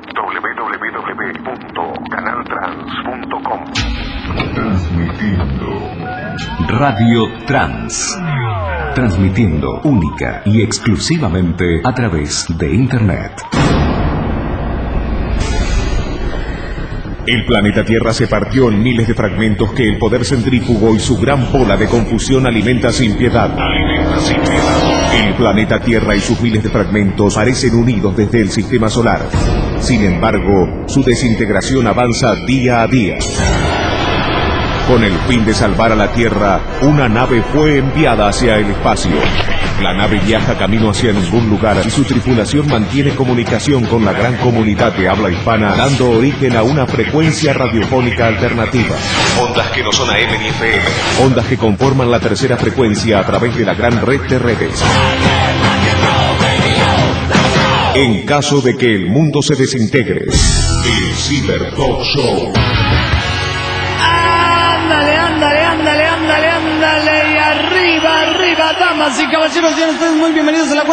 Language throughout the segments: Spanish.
www.canaltrans.com. Transmitiendo Radio Trans. Transmitiendo única y exclusivamente a través de Internet. El planeta Tierra se partió en miles de fragmentos que el poder centrífugo y su gran bola de confusión alimenta sin piedad. El planeta Tierra y sus miles de fragmentos parecen unidos desde el sistema solar. Sin embargo, su desintegración avanza día a día. Con el fin de salvar a la Tierra, una nave fue enviada hacia el espacio. La nave viaja camino hacia ningún lugar y su tripulación mantiene comunicación con la gran comunidad de habla hispana, dando origen a una frecuencia radiofónica alternativa. Ondas que no son AM ni FM. Ondas que conforman la tercera frecuencia a través de la gran red de redes. En caso de que el mundo se desintegre, el Cyber Talk Show. Ándale, y arriba, damas y caballeros, sean ustedes muy bienvenidos a la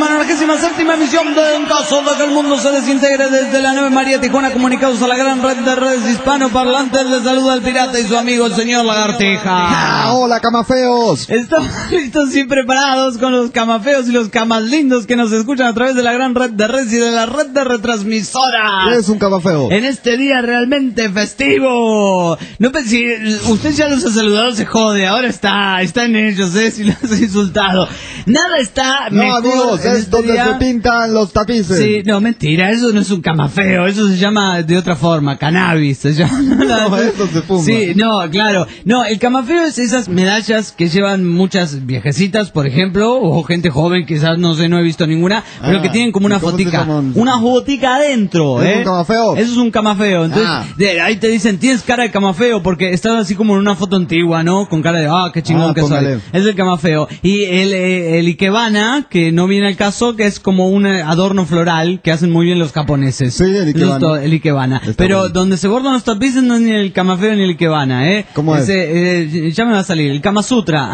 497ª emisión de En caso de que el mundo se desintegre desde la 9 María Tijuana, comunicados a la gran red de redes hispanoparlantes. Les saluda el pirata y su amigo el señor Lagartija. ¡Hola, camafeos! Estamos listos y preparados con los camafeos y los camas lindos que nos escuchan a través de la gran red de redes y de la red de retransmisoras. ¿Qué es un camafeo? En este día realmente festivo. No pensé, si usted ya los ha saludado, se jode. Ahora está en ellos, si los he insultado. Nada está mejor. No, amigos, es donde se pintan los tapices. Sí, no, mentira, eso no es un camafeo, eso se llama de otra forma, cannabis, se llama. No, eso se fuma. Sí, no, claro. No, el camafeo es esas medallas que llevan muchas viejecitas, por ejemplo, o gente joven, quizás, no sé, no he visto ninguna, pero que tienen como una fotica. Una fotica adentro, ¿Es un camafeo? Eso es un camafeo. Entonces, ahí te dicen, tienes cara de camafeo, porque estás así como en una foto antigua, ¿no? Con cara de, qué chingón que póngale. soy. Es el camafeo. Y el ikebana, que no viene al caso, que es como un adorno floral que hacen muy bien los japoneses. Sí, el ikebana. El ikebana. Pero bueno, donde se bordan los tapices no es ni el camafeo ni el ikebana, ¿Cómo es? Ya me va a salir, el Kama Sutra.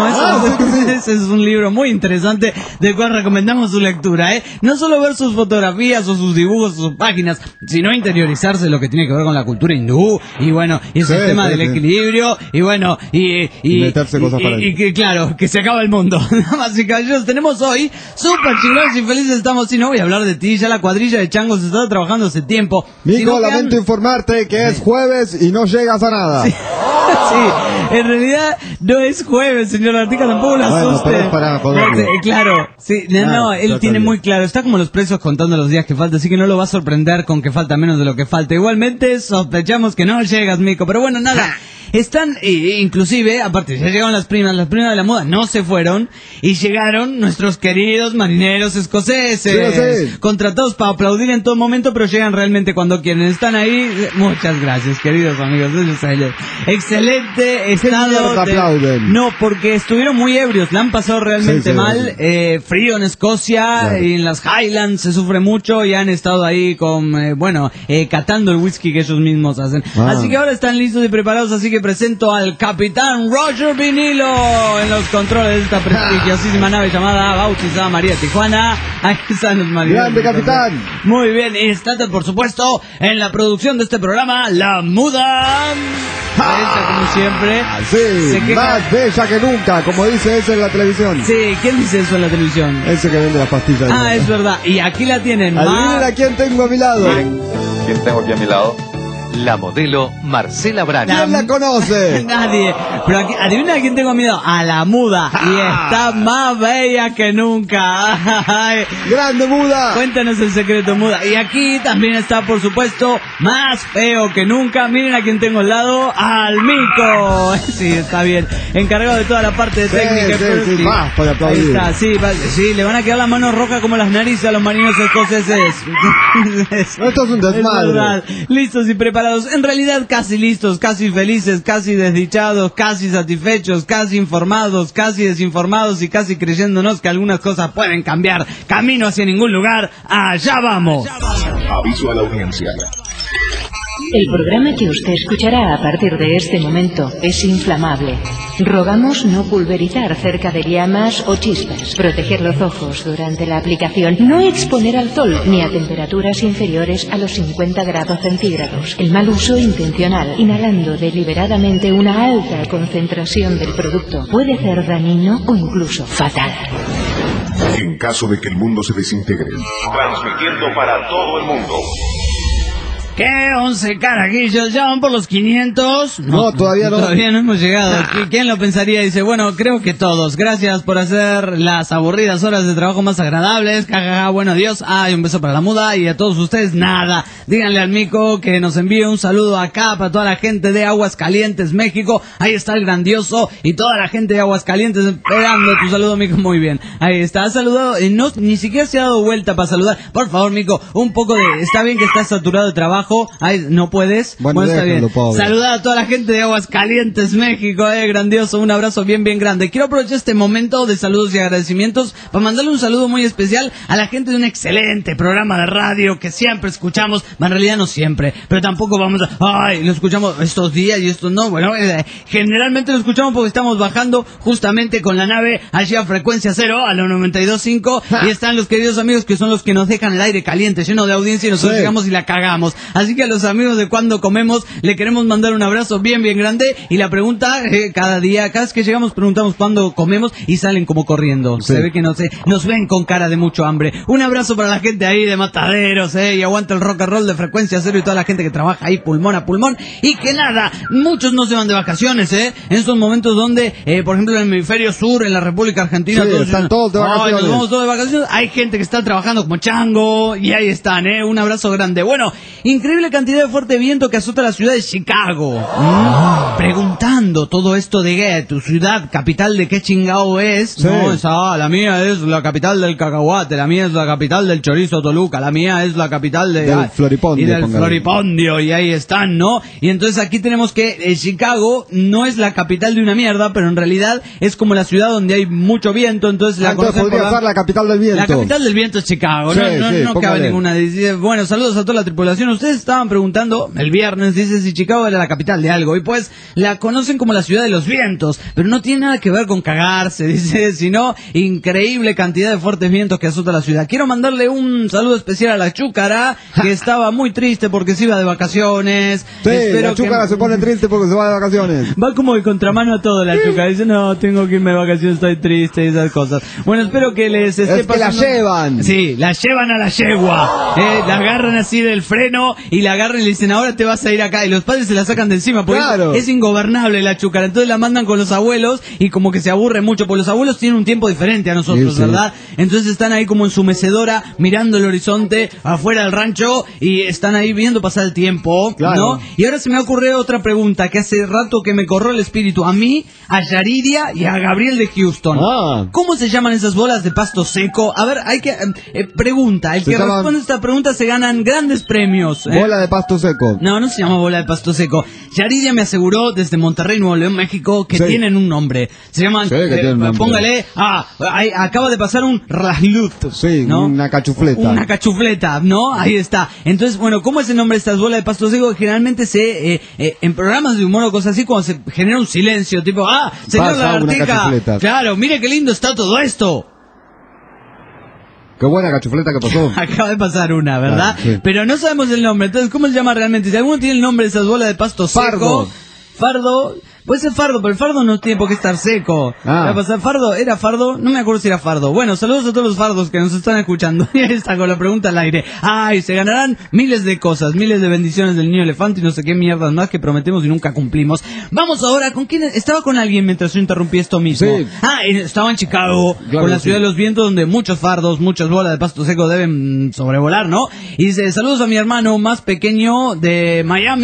Ese es un libro muy interesante del cual recomendamos su lectura, No solo ver sus fotografías o sus dibujos o sus páginas, sino interiorizarse lo que tiene que ver con la cultura hindú y bueno, y el sistema del equilibrio y bueno, y meterse cosas para y que claro, que se acaba el mundo. Damas y caballeros, tenemos hoy súper chingones y felices estamos, y no voy a hablar de ti, ya la cuadrilla de changos está trabajando hace tiempo. Nico, lamento informarte que es jueves y no llegas a nada. Sí, en realidad no es jueves, señor Artica, tampoco lo asuste. Pero es para joderlo. Claro, sí, él tiene muy claro, está como los presos contando los días que falta, así que no lo va a sorprender con que falta menos de lo que falta. Igualmente sospechamos que no llegas, Mico, pero bueno, nada. Están, inclusive, aparte, ya llegaron las primas de la moda no se fueron, y llegaron nuestros queridos marineros escoceses, sí. Contratados para aplaudir en todo momento, pero llegan realmente cuando quieren. Están ahí, muchas gracias, queridos amigos, excelente estado aplauden? No, porque estuvieron muy ebrios, la han pasado realmente mal, frío en Escocia, y en las Highlands se sufre mucho, y han estado ahí con, catando el whisky que ellos mismos hacen. Así que ahora están listos y preparados, así que presento al capitán Roger Vinilo en los controles de esta prestigiosísima nave llamada bautizada María Tijuana. Ahí están los marineros. ¡Grande, capitán! Muy bien, y está, por supuesto, en la producción de este programa, la muda. Esta, como siempre. Sí, más bella que nunca, como dice ese en la televisión. Sí, ¿quién dice eso en la televisión? Ese que vende las pastillas. Es verdad, y aquí la tienen. Adivinen a quién tengo a mi lado. ¿Quién tengo aquí a mi lado? La modelo Marcela Brani. ¿Quién la conoce? Nadie. Pero aquí, adivina a quién tengo miedo. A la muda. Y está más bella que nunca. ¡Grande, muda! Cuéntanos el secreto, muda. Y aquí también está, por supuesto, más feo que nunca. Miren a quién tengo al lado. ¡Al Mico! Sí, está bien. Encargado de toda la parte de técnica. Sí, más para aplaudir. Ahí está, sí, le van a quedar las manos rojas como las narices a los marinos escoceses. Esto es un desmadre. Listos y preparados. En realidad casi listos, casi felices, casi desdichados, casi satisfechos, casi informados, casi desinformados y casi creyéndonos que algunas cosas pueden cambiar. Camino hacia ningún lugar, allá vamos. Aviso a la audiencia. El programa que usted escuchará a partir de este momento es inflamable. Rogamos no pulverizar cerca de llamas o chispas, proteger los ojos durante la aplicación, no exponer al sol ni a temperaturas inferiores a los 50 grados centígrados. El mal uso intencional, inhalando deliberadamente una alta concentración del producto, puede ser dañino o incluso fatal. En caso de que el mundo se desintegre, transmitiendo para todo el mundo. ¿Qué? 11 carajillos, ¿ya van por los 500? No, todavía no. Todavía no hemos llegado. ¿Quién lo pensaría? Dice, bueno, creo que todos. Gracias por hacer las aburridas horas de trabajo más agradables. Jajaja, bueno, adiós. Y un beso para la muda. Y a todos ustedes, nada. Díganle al Mico que nos envíe un saludo acá para toda la gente de Aguascalientes, México. Ahí está el grandioso. Y toda la gente de Aguascalientes esperando tu saludo, Mico. Muy bien. Ahí está. Ha saludado. No, ni siquiera se ha dado vuelta para saludar. Por favor, Mico, un poco de... Está bien que estás saturado de trabajo. Ay, no puedes. Bueno, está bien. Saludar a toda la gente de Aguascalientes, México, grandioso. Un abrazo bien grande. Quiero aprovechar este momento de saludos y agradecimientos para mandarle un saludo muy especial a la gente de un excelente programa de radio que siempre escuchamos. En realidad no siempre, pero tampoco vamos a... lo escuchamos estos días y estos no. Bueno, generalmente lo escuchamos porque estamos bajando justamente con la nave allí a frecuencia cero, a la 92.5, y están los queridos amigos que son los que nos dejan el aire caliente, lleno de audiencia, y nosotros llegamos y la cagamos. Así que a los amigos de Cuando Comemos le queremos mandar un abrazo bien grande. Y la pregunta, cada vez que llegamos preguntamos cuándo comemos y salen como corriendo. Se ve que nos ven con cara de mucho hambre. Un abrazo para la gente ahí de Mataderos, y aguanta el rock and roll de frecuencia cero y toda la gente que trabaja ahí pulmón a pulmón. Y que nada, muchos no se van de vacaciones, en estos momentos donde, por ejemplo, en el hemisferio sur, en la República Argentina, están todos de vacaciones. Nos vamos todos de vacaciones. Hay gente que está trabajando como chango y ahí están, un abrazo grande. Bueno, increíble cantidad de fuerte viento que azota la ciudad de Chicago. Preguntando todo esto de tu ciudad, capital de qué chingao es. No, la mía es la capital del cacahuate, la mía es la capital del chorizo Toluca, la mía es la capital del floripondio. Y del floripondio, y ahí están, ¿no? Y entonces aquí tenemos que Chicago no es la capital de una mierda, pero en realidad es como la ciudad donde hay mucho viento, entonces la conocen podría ser la capital del viento. La capital del viento es Chicago, no cabe ninguna. Bueno, saludos a toda la tripulación. Ustedes estaban preguntando el viernes, dice, si Chicago era la capital de algo, y pues la conocen como la ciudad de los vientos, pero no tiene nada que ver con cagarse, dice, sino increíble cantidad de fuertes vientos que azota la ciudad. Quiero mandarle un saludo especial a la Chúcara, que estaba muy triste porque se iba de vacaciones. Espero la Chúcara se pone triste porque se va de vacaciones. Va como de contramano a todo la Chúcara, dice, no, tengo que irme de vacaciones, estoy triste y esas cosas. Bueno, espero que les esté pasando. Que la llevan. Sí, la llevan a la yegua, la agarran así del freno y la agarran y le dicen, ahora te vas a ir acá, y los padres se la sacan de encima porque es ingobernable la Chúcara. Entonces la mandan con los abuelos y como que se aburre mucho porque los abuelos tienen un tiempo diferente a nosotros, ¿verdad? Entonces están ahí como en su mecedora mirando el horizonte afuera del rancho y están ahí viendo pasar el tiempo, ¿no? Y ahora se me ocurre otra pregunta que hace rato que me corrió el espíritu a mí, a Yaridia y a Gabriel de Houston. ¿Cómo se llaman esas bolas de pasto seco? A ver, hay que pregunta, el que responde esta pregunta se ganan grandes premios. Bola de pasto seco. No se llama bola de pasto seco. Yaridia me aseguró desde Monterrey, Nuevo León, México, que tienen un nombre. Se llaman, póngale, acaba de pasar un raslut. Sí, ¿no? Una cachufleta. Una cachufleta, ¿no? Ahí está. Entonces, bueno, ¿cómo es el nombre de estas bolas de pasto seco? Generalmente en programas de humor o cosas así, cuando se genera un silencio, tipo, señor Lagartica, claro, mire qué lindo está todo esto. Qué buena cachufleta que pasó. Acaba de pasar una, ¿verdad? Sí. Pero no sabemos el nombre. Entonces, ¿cómo se llama realmente? Si alguno tiene el nombre de esas bolas de pasto seco... Fardo. Puede ser fardo, pero el fardo no tiene por qué estar seco. Va a pasar fardo, ¿era fardo? No me acuerdo si era fardo. Bueno, saludos a todos los fardos que nos están escuchando. Y ahí está con la pregunta al aire. Se ganarán miles de cosas, miles de bendiciones del niño elefante y no sé qué mierdas más que prometemos y nunca cumplimos. Vamos ahora, ¿con quién? Estaba con alguien mientras yo interrumpí esto mismo. Sí. Estaba en Chicago, con la ciudad de los vientos, donde muchos fardos, muchas bolas de pasto seco deben sobrevolar, ¿no? Y dice, saludos a mi hermano más pequeño de Miami,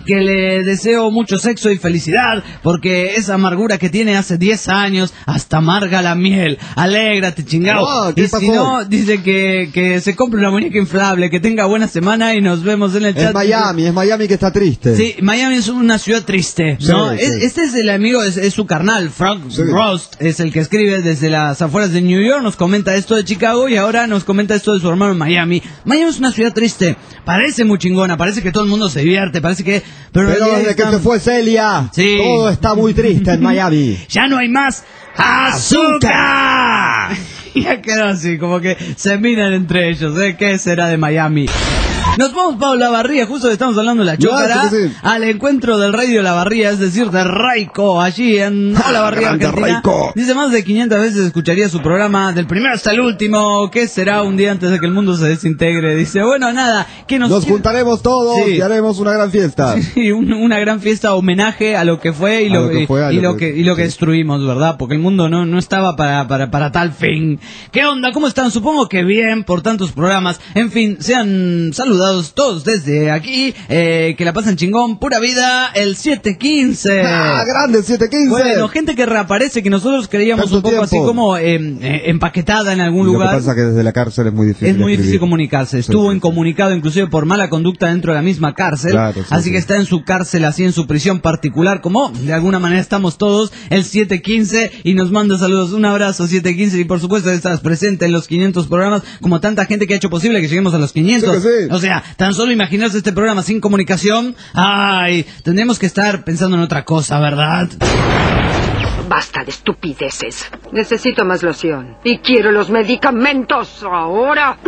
que le deseo mucho sexo y felicidad, porque esa amargura que tiene hace 10 años hasta amarga la miel. Alégrate, chingao. ¿Qué y pasó? si no, dice que se compre una muñeca inflable, que tenga buena semana y nos vemos en el chat. Es Miami que está triste. Sí, Miami es una ciudad triste, ¿no? Sí, sí. Este es el amigo, es su carnal, Frank Sí. Rost, es el que escribe desde las afueras de New York, nos comenta esto de Chicago y ahora nos comenta esto de su hermano en Miami. Miami es una ciudad triste, parece muy chingona, parece que todo el mundo se divierte, parece que... Pero desde que se fue Celia, Sí. todo está muy triste en Miami. ¡Ya no hay más azúcar! Ya quedó así, como que se miran entre ellos, ¿eh? ¿Qué será de Miami? Nos vamos, Pablo Lavarría, justo que estamos hablando de la Chócara, Claro que sí. al encuentro del Radio Lavarría, es decir, de Raico, allí en Olavarría, Grande Argentina. Raico. Dice, más de 500 veces escucharía su programa, del primero hasta el último, ¿qué será un día antes de que el mundo se desintegre? Dice, bueno, nada, que Nos juntaremos todos Sí. y haremos una gran fiesta. Sí, una gran fiesta, homenaje a lo que fue y A lo que sí. destruimos, ¿verdad? Porque el mundo no estaba para tal fin. ¿Qué onda? ¿Cómo están? Supongo que bien por tantos programas. En fin, sean saludados todos desde aquí. Que la pasen chingón. Pura vida, el 715. ¡Ah, grande 715! Bueno, gente que reaparece, que nosotros creíamos Tanto un poco así tiempo. como empaquetada en algún Lo que lugar. pasa es que desde la cárcel es muy difícil. Es muy difícil escribir. comunicarse. Sí, Estuvo sí, incomunicado inclusive por mala conducta dentro de la misma cárcel. Claro, sí, así sí. que está en su cárcel, así en su prisión particular, como de alguna manera estamos todos, el 715, y nos manda saludos. Un abrazo, 715, y por supuesto estás presente en los 500 programas, como tanta gente que ha hecho posible que lleguemos a los 500. Sí que sí. O sea, tan solo imaginarse este programa sin comunicación, ay, tendríamos que estar pensando en otra cosa, ¿verdad? Basta de estupideces. Necesito más loción. Y quiero los medicamentos ahora.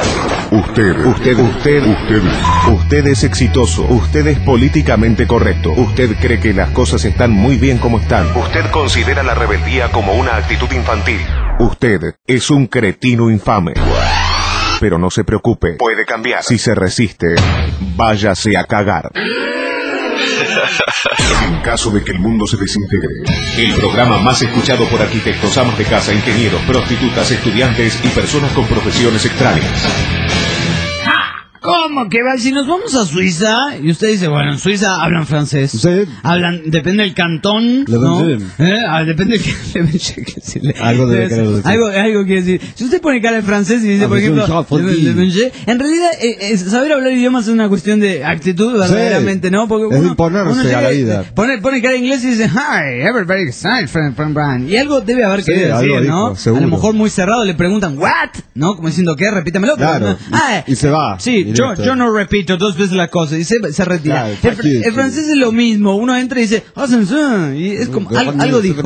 Usted es exitoso. Usted es políticamente correcto. Usted cree que las cosas están muy bien como están. Usted considera la rebeldía como una actitud infantil. Usted es un cretino infame. Pero no se preocupe, puede cambiar. Si se resiste, váyase a cagar. En caso de que el mundo se desintegre, el programa más escuchado por arquitectos, amas de casa, ingenieros, prostitutas, estudiantes y personas con profesiones extrañas. ¿Cómo que va? Si nos vamos a Suiza, y usted dice, bueno, en Suiza hablan francés. Sí. Hablan, depende del cantón, Le ¿no? Benjamin. Depende del... Algo debe querer decir. Algo quiere decir. Si usted pone cara de francés y dice, por ejemplo, Le Benjamin, en realidad, saber hablar idiomas es una cuestión de actitud, verdaderamente, ¿no? Porque Es de imponerse llega a la y vida. Pone cara de inglés y dice, hi, everybody excited, friend. Y algo debe haber Sí, querido algo decir, ¿no? dijo, seguro. A lo mejor muy cerrado le preguntan, what? ¿No? Como diciendo, ¿qué? Repítamelo. Claro, y se va, Sí, yo directo. no repito 2 veces la cosa y se retira. Claro, El francés es lo mismo, uno entra y dice, y es como, algo dijo.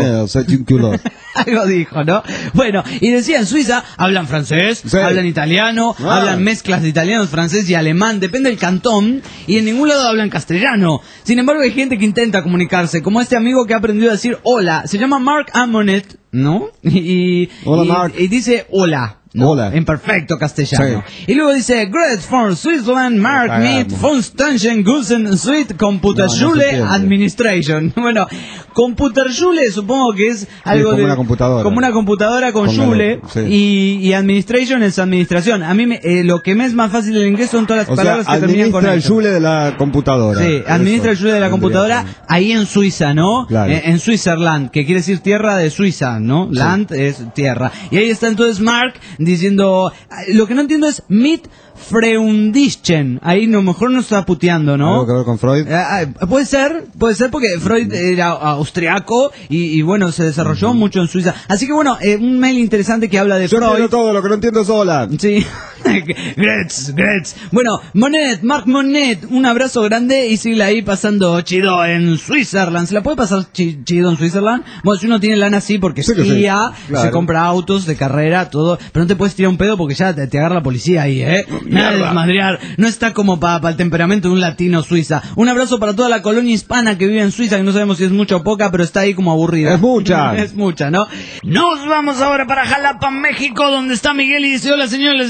Algo dijo, ¿no? Bueno, y decía, en Suiza hablan francés, Sí. hablan italiano, Ah. hablan mezclas de italiano, francés y alemán, depende del cantón, y en ningún lado hablan castellano. Sin embargo, hay gente que intenta comunicarse, como este amigo que ha aprendido a decir hola, se llama Mark Amonet, ¿no? Hola, Mark. Y dice hola. ¿no? Hola. En perfecto castellano. Y luego dice, Great for Switzerland, Mark Meet, von Stanchen, Gusen, Sweet, Computerschule, No se entiende. Administration. Bueno, Computerschule supongo que es algo como de... una computadora. Como una computadora con Póngalo, Schule, sí. y Administration es administración. A mí lo que me es más fácil en inglés son todas las O sea, palabras que terminan con administra el eso. Schule de la computadora. Sí, administra el Eso, Schule de la vendría computadora siendo. ahí en Suiza, ¿no? Claro. En Switzerland, que quiere decir tierra de Suiza, ¿no? Sí. Land es tierra. Y ahí está entonces Mark diciendo, lo que no entiendo es mit Freundischen. Ahí no, mejor no está puteando, ¿no? ¿Algo que ver con Freud? Puede ser porque Freud era austriaco y bueno, se desarrolló mucho en Suiza. Así que bueno, un mail interesante que habla de Yo Freud. entiendo todo, lo que no entiendo es hola. Sí. Gretz. Bueno, Mark Monet, un abrazo grande y sigue ahí pasando chido en Switzerland. ¿Se la puede pasar chido en Switzerland? Bueno, si uno tiene lana sí, porque Sí que sí, esquía, claro. se compra autos de carrera, todo, pero no te puedes tirar un pedo porque ya te agarra la policía ahí, ¿eh? Nada de desmadrear. No está como para el temperamento de un latino suiza. Un abrazo para toda la colonia hispana que vive en Suiza, que no sabemos si es mucha o poca, pero está ahí como aburrida. Es mucha. Es mucha, ¿no? Nos vamos ahora para Jalapa, México, donde está Miguel y dice, hola señores, les escribe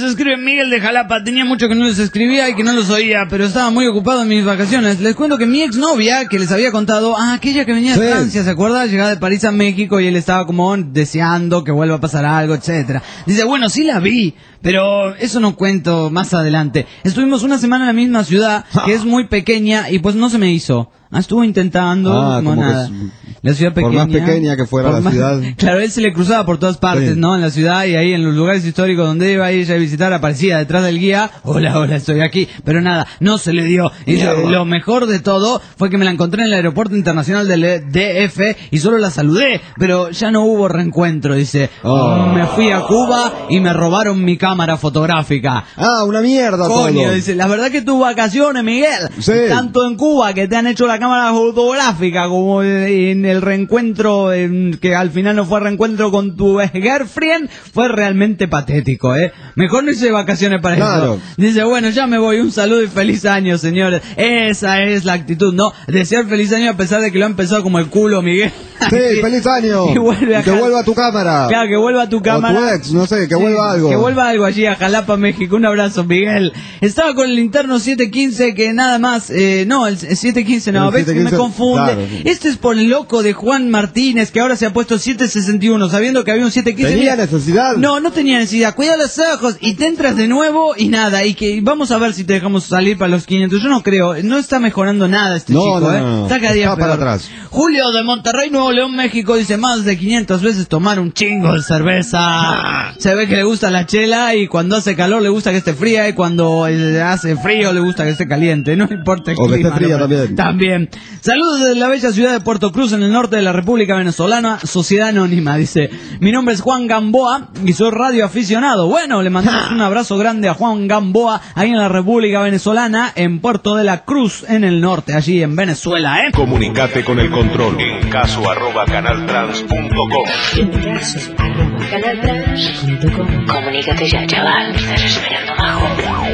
Miguel de Jalapa. Tenía mucho que no les escribía y que no los oía, pero estaba muy ocupado en mis vacaciones. Les cuento que mi exnovia, que les había contado, aquella que venía de Francia, ¿se acuerda? Llegaba de París a México y él estaba como deseando que vuelva a pasar algo, etcétera. Dice, bueno, sí la vi, pero eso no cuento más adelante. Estuvimos una semana en la misma ciudad, que es muy pequeña, y pues no se me hizo. Estuvo intentando, como nada. La ciudad pequeña. Por más pequeña que fuera la ciudad. Claro, él se le cruzaba por todas partes, sí, ¿no? En la ciudad y ahí en los lugares históricos donde iba a ir a visitar, aparecía detrás del guía, hola, estoy aquí. Pero nada, no se le dio. Y lo mejor de todo fue que me la encontré en el aeropuerto internacional del DF y solo la saludé, pero ya no hubo reencuentro, dice. Me fui a Cuba y me robaron mi cámara fotográfica. Una mierda. Coño, todo. Dice, la verdad que tus vacaciones, Miguel, sí, tanto en Cuba que te han hecho la cámara fotográfica como en el reencuentro, que al final no fue reencuentro con tu girlfriend, fue realmente patético, Mejor no hice vacaciones para eso. Dice, bueno, ya me voy, un saludo y feliz año, señores. Esa es la actitud, ¿no? Desear feliz año a pesar de que lo ha empezado como el culo, Miguel. Sí, feliz año. Y que vuelva a tu cámara. Claro, que vuelva a tu cámara. O tu ex, no sé, que vuelva algo. Que vuelva algo allí a Jalapa, México. Un abrazo, Miguel. Estaba con el interno 715 que nada más, no, el 715 no, ves que me confunde. Claro, sí. Este es por el loco de Juan Martínez, que ahora se ha puesto 761, sabiendo que había un 715. ¿Tenía necesidad? No tenía necesidad. Cuida los ojos y te entras de nuevo y nada. Y que vamos a ver si te dejamos salir para los 500. Yo no creo, no está mejorando nada este chico, no. Está cada día peor. Para atrás. Julio de Monterrey, Nuevo León, México, dice más de 500 veces tomar un chingo de cerveza. Se ve que le gusta la chela y cuando hace calor le gusta que esté fría y cuando hace frío le gusta que esté caliente. No importa el clima. O que esté fría también. Saludos desde la bella ciudad de Puerto Cruz, en el norte de la República Venezolana, Sociedad Anónima, dice. Mi nombre es Juan Gamboa y soy radioaficionado. Bueno, le mandamos un abrazo grande a Juan Gamboa, ahí en la República Venezolana, en Puerto de la Cruz, en el norte, allí en Venezuela, Comunicate con el control en caso@canaltrans.com. En caso@canaltrans.com. Comunícate ya, chaval. Estás esperando abajo.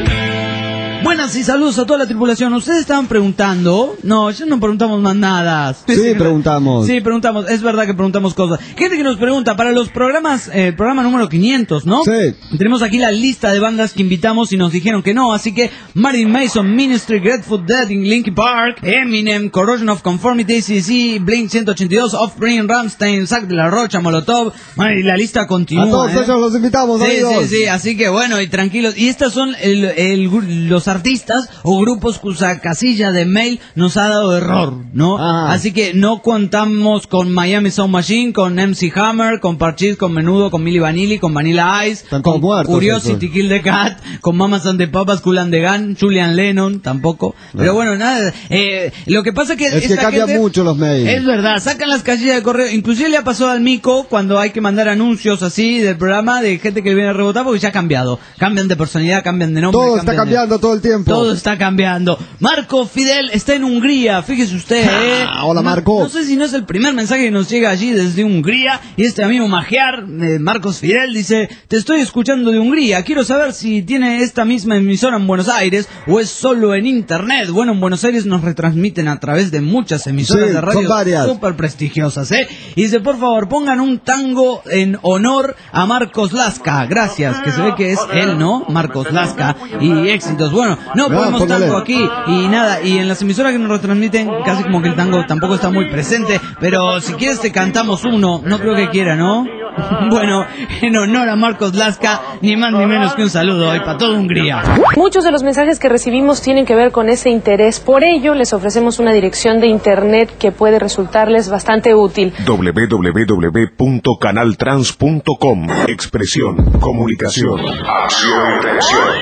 Buenas y saludos a toda la tripulación. Ustedes estaban preguntando. No, ya no preguntamos más nada. Sí, preguntamos. Sí, preguntamos. Es verdad que preguntamos cosas. Gente que nos pregunta para los programas, programa número 500, ¿no? Sí. Tenemos aquí la lista de bandas que invitamos y nos dijeron que no. Así que Marilyn Manson, Ministry, Grateful Dead, Linkin Park, Eminem, Corrosion of Conformity, ACDC, Blink 182, Offspring, Rammstein, Zack de la Rocha, Molotov. Bueno, y la lista continúa. A todos ellos los invitamos, amigos. Sí. Así que bueno, y tranquilos. Y estas son los artistas o grupos cuya casilla de mail nos ha dado error, ¿no? Así que no contamos con Miami Sound Machine, con MC Hammer, con Parchís, con Menudo, con Milli Vanilli, con Vanilla Ice, con Curiosity Kill the Cat, con Mamas and the Papas, Kool and the Gang, Julian Lennon, tampoco. Pero bueno, nada. Lo que pasa es que cambian mucho los mails. Es verdad, sacan las casillas de correo. Inclusive le ha pasado al Mico cuando hay que mandar anuncios así del programa de gente que le viene a rebotar porque ya ha cambiado. Cambian de personalidad, cambian de nombre. Todo está cambiando todo el tiempo. Todo está cambiando. Marco Fidel está en Hungría, fíjese usted, Hola, Marco. No sé si no es el primer mensaje que nos llega allí desde Hungría. Y este amigo Magiar, Marcos Fidel, dice: te estoy escuchando de Hungría. Quiero saber si tiene esta misma emisora en Buenos Aires o es solo en internet. Bueno, en Buenos Aires nos retransmiten a través de muchas emisoras de radio súper prestigiosas, Y dice, por favor, pongan un tango en honor a Marcos Lasca. Gracias, que se ve que es él, ¿no? Marcos Lasca. Y éxitos. Bueno, no ponemos tango aquí y nada, y en las emisoras que nos retransmiten casi como que el tango tampoco está muy presente, pero si quieres te cantamos uno, no creo que quiera, ¿no? Bueno, en honor a Marcos Lasca, ni más ni menos que un saludo hoy para toda Hungría. Muchos de los mensajes que recibimos tienen que ver con ese interés, por ello les ofrecemos una dirección de internet que puede resultarles bastante útil. www.canaltrans.com. Expresión, comunicación, acción y reacción.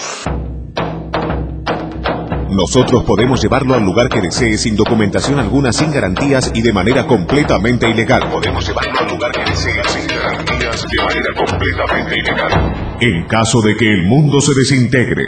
Nosotros podemos llevarlo al lugar que desee sin documentación alguna, sin garantías y de manera completamente ilegal. Podemos llevarlo al lugar que desee sin garantías de manera completamente ilegal. En caso de que el mundo se desintegre.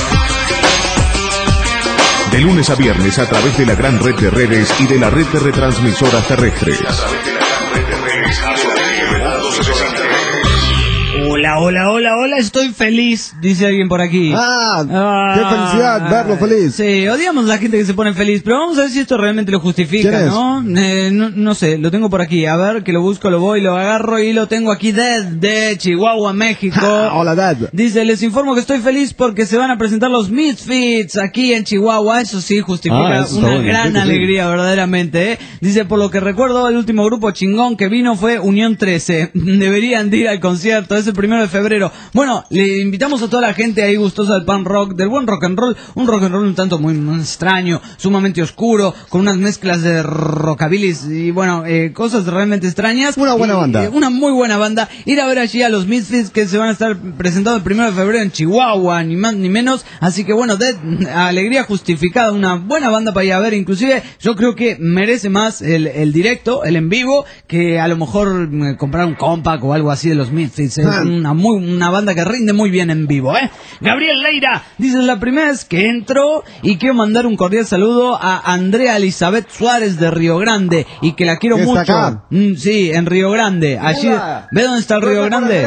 De lunes a viernes a través de la gran red de redes y de la red de retransmisoras terrestres. Hola, Hola, estoy feliz, dice alguien por aquí. Qué felicidad verlo feliz. Sí, odiamos a la gente que se pone feliz, pero vamos a ver si esto realmente lo justifica, ¿no? No sé, lo tengo por aquí, a ver, que lo busco, lo voy, lo agarro y lo tengo aquí de Chihuahua, México. Hola, Dad. Dice, les informo que estoy feliz porque se van a presentar los Misfits aquí en Chihuahua, eso sí justifica una gran alegría, verdaderamente, ¿eh? Dice, por lo que recuerdo, el último grupo chingón que vino fue Unión 13, deberían ir al concierto, es el 1 de febrero. Bueno, le invitamos a toda la gente ahí gustosa del punk rock, del buen rock and roll, un tanto muy extraño, sumamente oscuro, con unas mezclas de rockabilis y bueno, cosas realmente extrañas. Una buena banda. Una muy buena banda. Ir a ver allí a los Misfits que se van a estar presentando el 1 de febrero en Chihuahua, ni más ni menos. Así que bueno, alegría justificada, una buena banda para ir a ver. Inclusive yo creo que merece más el directo, el en vivo, que a lo mejor comprar un compact o algo así de los Misfits. Es una banda que rinde muy bien en vivo, ¿eh? Gabriel Leira dice, la primera vez que entro y quiero mandar un cordial saludo a Andrea Elizabeth Suárez de Río Grande y que la quiero mucho. Acá? Sí, en Río Grande. Allí, ¿ve dónde está el Río Grande?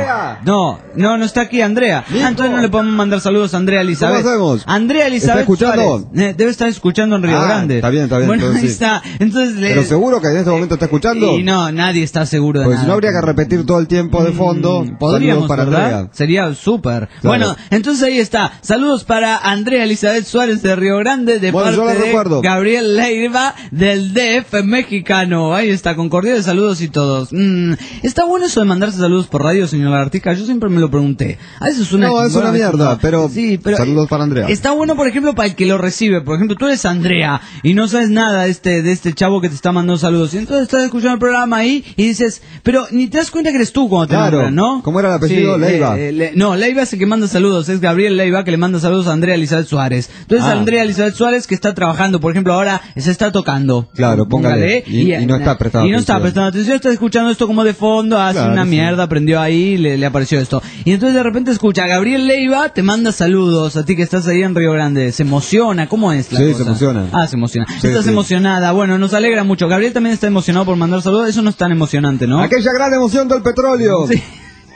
No está aquí Andrea. Entonces no le podemos mandar saludos a Andrea Elizabeth. ¿Cómo hacemos? Andrea Elizabeth ¿Está escuchando? Suárez. Debe estar escuchando en Río Grande. Está bien. Bueno, entonces, ahí está. Entonces, ¿pero seguro que en este momento está escuchando? Y no, nadie está seguro de pues nada. si no habría que repetir todo el tiempo de fondo. Podríamos, para ¿verdad? Andrea. Sería súper. Claro. Bueno, entonces ahí está. Saludos para Andrea Elizabeth Suárez de Río Grande, de parte de Gabriel Leiva del DF mexicano. Ahí está, con cordiales saludos y todos. ¿Está bueno eso de mandarse saludos por radio, señor Lagartica? Yo siempre me lo pregunté. A veces es una es una mierda, pero saludos para Andrea. Está bueno, por ejemplo, para el que lo recibe. Por ejemplo, tú eres Andrea y no sabes nada de este chavo que te está mandando saludos. Y entonces estás escuchando el programa ahí y dices, pero ni te das cuenta que eres tú cuando te nombran, ¿no? ¿Cómo era el apellido? Leiva. No, Leiva es el que manda saludos. Es Gabriel Leiva que le manda saludos a Andrea Elizabeth Suárez. Entonces Andrea Elizabeth Suárez que está trabajando, por ejemplo, ahora se está tocando. Claro, póngale. Y no está prestando atención. Y no está prestando atención, está escuchando esto como de fondo, hace una mierda, aprendió ahí, le apareció esto. Y entonces de repente escucha, Gabriel Leiva te manda saludos a ti que estás ahí en Río Grande. Se emociona, ¿cómo es la cosa? Se emociona. Se emociona. Estás emocionada, bueno, nos alegra mucho. Gabriel también está emocionado por mandar saludos, eso no es tan emocionante, ¿no? Aquella gran emoción del petróleo. Sí.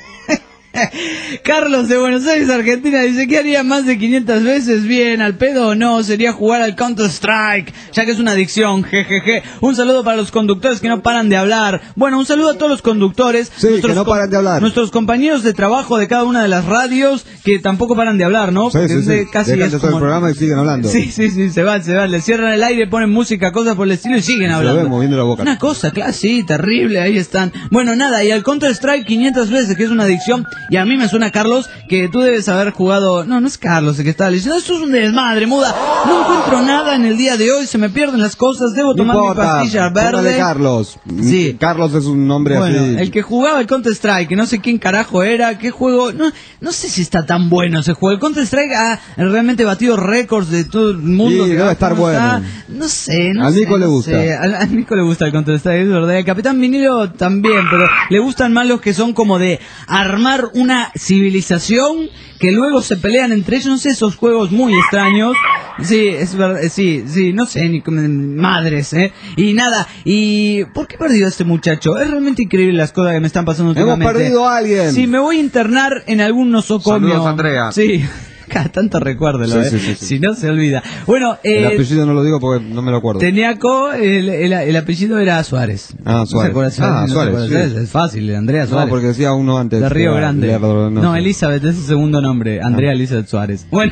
Carlos de Buenos Aires, Argentina, dice, ¿qué haría más de 500 veces? Bien, al pedo o no, sería jugar al Counter-Strike, ya que es una adicción, jejeje. Un saludo para los conductores que no paran de hablar. Bueno, un saludo a todos los conductores, que no paran de hablar. Nuestros compañeros de trabajo de cada una de las radios, que tampoco paran de hablar, ¿no? Porque casi dejan es todo el programa y siguen hablando. Sí, se van, le cierran el aire, ponen música, cosas por el estilo y siguen hablando. Se ven moviendo la boca. Una cosa, claro, sí, terrible, ahí están. Bueno, nada, y al Counter-Strike 500 veces, que es una adicción, y a mí me suena Carlos, que tú debes haber jugado... No es Carlos el que está diciendo, esto es un desmadre, muda. No encuentro nada en el día de hoy, se me pierden las cosas, debo tomar mi pastilla verde. Carlos. Sí. Carlos es un nombre así. El que jugaba el Counter-Strike, que no sé quién carajo era, qué juego... No sé si está tan bueno ese juego. El Counter-Strike ha realmente batido récords de todo el mundo. Sí, debe estar bueno. No sé, Al Nico le gusta. A Nico le gusta el Counter-Strike, es verdad. El Capitán Vinilo también, pero le gustan más los que son como de armar una civilización que luego se pelean entre ellos, no sé, esos juegos muy extraños. Sí, es verdad, sí, no sé, ni madres, y nada, y ¿por qué perdió a este muchacho? Es realmente increíble las cosas que me están pasando últimamente. Hemos perdido a alguien. Sí, me voy a internar en algún nosocomio. Saludos, Andrea. Sí. Cada tanto recuérdelo, sí. Si no se olvida. Bueno, el apellido no lo digo porque no me lo acuerdo. Teniaco, el apellido era Suárez. Suárez. Suárez. Es fácil, Andrea Suárez. No, porque decía uno antes. De Río Grande. No, Elizabeth es su segundo nombre. Andrea Elizabeth Suárez. Bueno,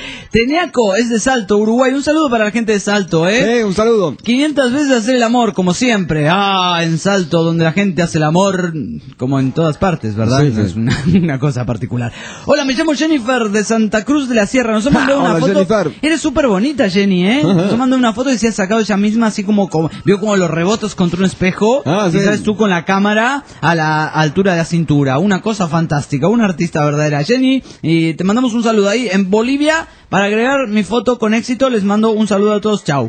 Teniaco es de Salto, Uruguay. Un saludo para la gente de Salto, un saludo. 500 veces hacer el amor, como siempre. En Salto, donde la gente hace el amor, como en todas partes, ¿verdad? Sí. Es una cosa particular. Hola, me llamo Jennifer de Santa Cruz de la Sierra. Nos ha mandado una foto. Jennifer. Eres súper bonita, Jenny, Nos ha mandado una foto que se ha sacado ella misma, así como vio como los rebotos contra un espejo. Sí. Y sabes tú con la cámara a la altura de la cintura. Una cosa fantástica, una artista verdadera, Jenny. Y te mandamos un saludo ahí en Bolivia. Para agregar mi foto con éxito, les mando un saludo a todos. Chau.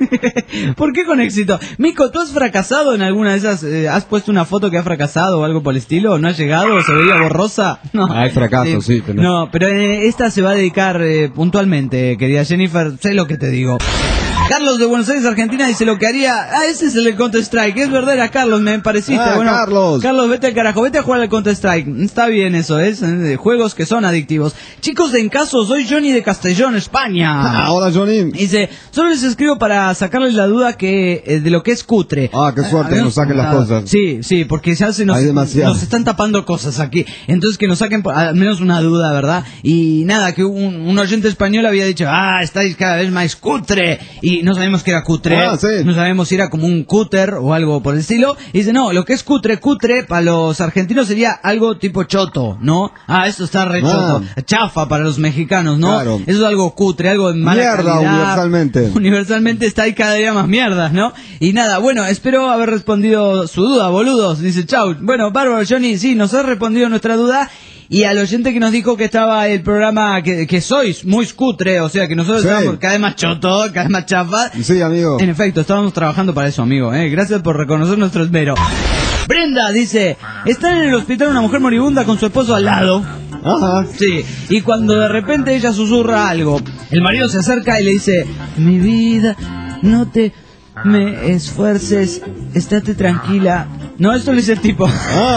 ¿Por qué con éxito? Mico, ¿tú has fracasado en alguna de esas? ¿Has puesto una foto que ha fracasado o algo por el estilo? ¿No ha llegado? ¿Se veía borrosa? No. Hay fracaso, sí. No, pero esta se va a dedicar puntualmente, querida Jennifer. Sé lo que te digo. Carlos de Buenos Aires, Argentina, dice lo que haría... ese es el Counter-Strike. Es verdad, era Carlos, me pareciste. Bueno, Carlos, vete al carajo, vete a jugar al Counter-Strike. Está bien eso, es juegos que son adictivos. Chicos de En Caso, soy Johnny de Castellón, España. Hola, Johnny. Dice, solo les escribo para sacarles la duda que de lo que es cutre. Qué suerte que nos saquen las cosas. Sí, porque ya nos están tapando cosas aquí. Entonces que nos saquen al menos una duda, ¿verdad? Y nada, que un oyente español había dicho, estáis cada vez más cutre. Y no sabemos que era cutre. Sí. No sabemos si era como un cúter o algo por el estilo. Y dice, no, lo que es cutre para los argentinos sería algo tipo choto, ¿no? Esto está re choto. Chafa para los mexicanos, ¿no? Claro. Eso es algo cutre, algo de mala mierda, calidad. universalmente. Universalmente está ahí cada día más mierdas, ¿no? Y nada, bueno, espero haber respondido su duda, boludos. Dice, chau. Bueno, bárbaro, Johnny, sí, nos ha respondido nuestra duda. Y al oyente que nos dijo que estaba el programa, que sois muy cutre, o sea, que nosotros estamos cada vez más choto, cada vez más chafa. Sí, amigo. En efecto, estábamos trabajando para eso, amigo. Gracias por reconocer nuestro esmero. Brenda dice, está en el hospital una mujer moribunda con su esposo al lado. Ajá. Sí, y cuando de repente ella susurra algo, el marido se acerca y le dice, mi vida, no te me esfuerces, estate tranquila. No, esto lo dice el tipo.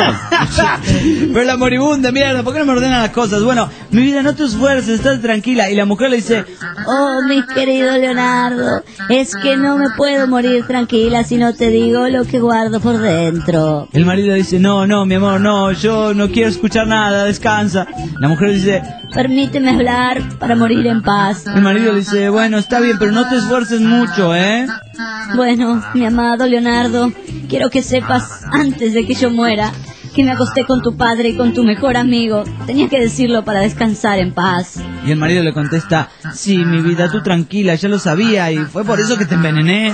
Pero la moribunda, mierda, ¿por qué no me ordenan las cosas? Bueno, mi vida, no te esfuerces, estate tranquila. Y la mujer le dice, oh, mi querido Leonardo, es que no me puedo morir tranquila si no te digo lo que guardo por dentro. El marido dice, no, mi amor, no, yo no quiero escuchar nada, descansa. La mujer dice, permíteme hablar para morir en paz. El marido le dice, bueno, está bien, pero no te esfuerces mucho, Bueno, mi amado Leonardo, quiero que sepas, antes de que yo muera, que me acosté con tu padre y con tu mejor amigo. Tenía que decirlo para descansar en paz. Y el marido le contesta, sí, mi vida, tú tranquila, ya lo sabía y fue por eso que te envenené.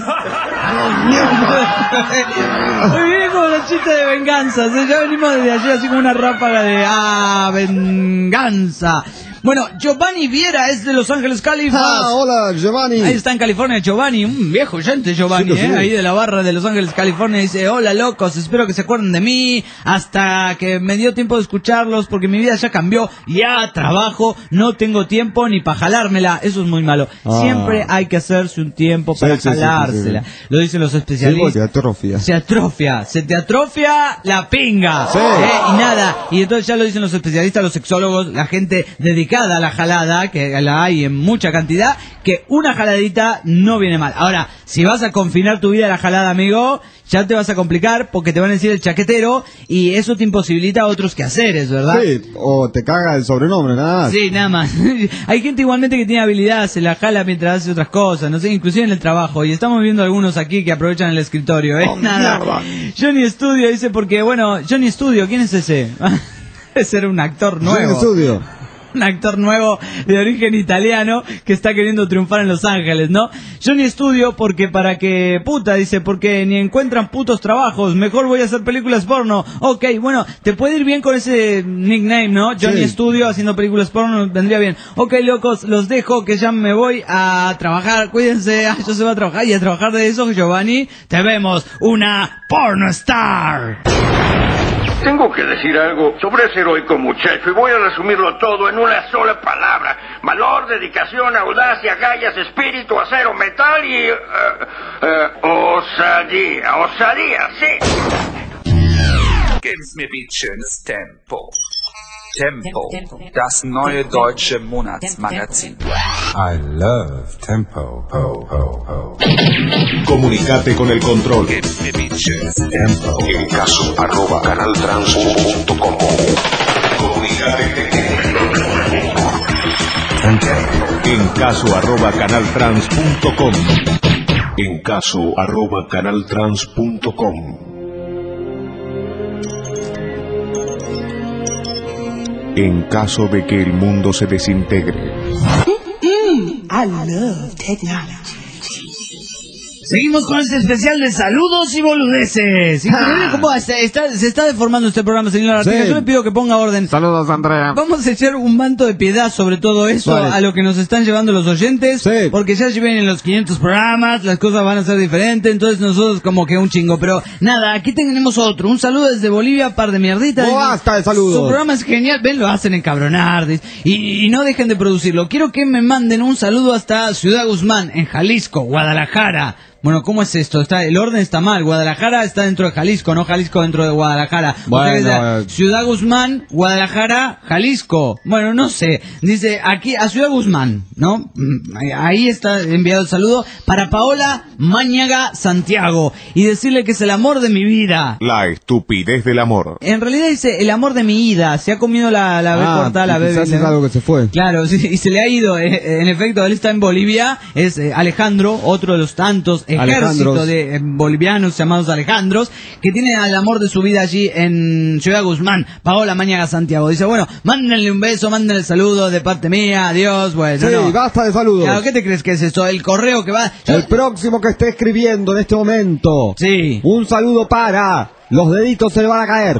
Hoy venimos los chistes de venganza, ya venimos desde allí así como una ráfaga de venganza. Bueno, Giovanni Viera es de Los Ángeles, California. Hola, Giovanni. Ahí está en California, Giovanni, un viejo oyente, Giovanni, sí. Ahí de la barra de Los Ángeles, California, dice, hola locos, espero que se acuerden de mí, hasta que me dio tiempo de escucharlos, porque mi vida ya cambió, ya trabajo, no tengo tiempo ni para jalármela, eso es muy malo. Siempre hay que hacerse un tiempo para jalársela. Sí. Lo dicen los especialistas. Se te atrofia la pinga. Sí. Y nada, y entonces ya lo dicen los especialistas, los sexólogos, la gente dedicada a la jalada, que la hay en mucha cantidad, que una jaladita no viene mal. Ahora, si vas a confinar tu vida a la jalada, amigo, ya te vas a complicar porque te van a decir el chaquetero y eso te imposibilita a otros quehaceres, ¿verdad? Sí, o te caga el sobrenombre, nada más. Sí, nada más. Hay gente igualmente que tiene habilidad, se la jala mientras hace otras cosas, no sé, inclusive en el trabajo. Y estamos viendo algunos aquí que aprovechan el escritorio, nada. Mierda. Johnny Studio dice porque, bueno, Johnny Studio, ¿quién es ese? Ese era un actor nuevo. Johnny Studio. Un actor nuevo de origen italiano que está queriendo triunfar en Los Ángeles, ¿no? Johnny Studio porque dice, porque ni encuentran putos trabajos, mejor voy a hacer películas porno. Ok, bueno, te puede ir bien con ese nickname, ¿no? Johnny Studio haciendo películas porno, vendría bien. Ok, locos, los dejo que ya me voy a trabajar, cuídense, yo se va a trabajar y a trabajar de eso, Giovanni, te vemos, una porno star. Tengo que decir algo sobre ese heroico muchacho y voy a resumirlo todo en una sola palabra. Valor, dedicación, audacia, agallas, espíritu, acero, metal y... osadía, sí. Gib's mir bitte schönes Tempo. Tempo, das neue deutsche Monatsmagazin. I love Tempo. Comunicate con el control. Gib's mir bitte schönes Tempo. En caso @canaltrans.com. Comunicate. En caso @canaltrans.com. En caso @canaltrans.com. En caso de que el mundo se desintegre. I love technology. Seguimos con este especial de saludos y boludeces. Increíble cómo se está deformando este programa, señor Artigas. Sí. Yo le pido que ponga orden. Saludos, Andrea. Vamos a echar un manto de piedad sobre todo eso, Vale. a lo que nos están llevando los oyentes, Sí. porque ya vienen los 500 programas, las cosas van a ser diferentes, entonces nosotros como que un chingo, pero nada, aquí tenemos otro, un saludo desde Bolivia, par de mierditas. Basta de saludos. Su programa es genial, ven, lo hacen encabronar, y no dejen de producirlo. Quiero que me manden un saludo hasta Ciudad Guzmán, en Jalisco, Guadalajara. Bueno, ¿cómo es esto? El orden está mal. Guadalajara está dentro de Jalisco, no Jalisco dentro de Guadalajara. Bueno, Ciudad Guzmán, Guadalajara, Jalisco. Bueno, no sé. Dice aquí a Ciudad Guzmán, ¿no? Ahí está enviado el saludo para Paola Mañaga Santiago. Y decirle que es el amor de mi vida. La estupidez del amor. En realidad dice el amor de mi ida. Se ha comido la B cortada, la B. Quizás es algo que se fue. Claro, sí, y se le ha ido. En efecto, él está en Bolivia. Es Alejandro, otro de los tantos ejército de bolivianos llamados Alejandros, que tiene al amor de su vida allí en Ciudad Guzmán. Paola Mañaga Santiago. Dice, bueno, mándenle un beso, mándenle el saludo de parte mía. Adiós, bueno. Sí, no. basta de saludos. Claro, ¿qué te crees que es esto? El correo que va... El próximo que esté escribiendo en este momento. Sí. Un saludo para... Los deditos se le van a caer.